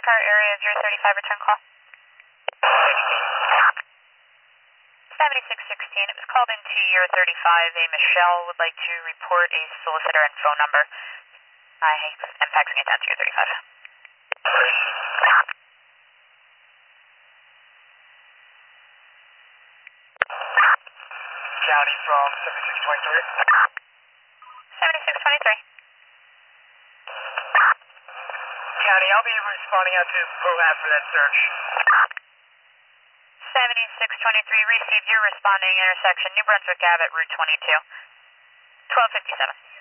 car area 035, return call. 7616, it was called into year 35. A Michelle would like to report a solicitor and phone number. I am faxing it down to year 35. County from 7623. 7623. County, I'll be responding out to POHAB for that search. 7623, received. You're responding intersection New Brunswick Ave at Route 22. 1257.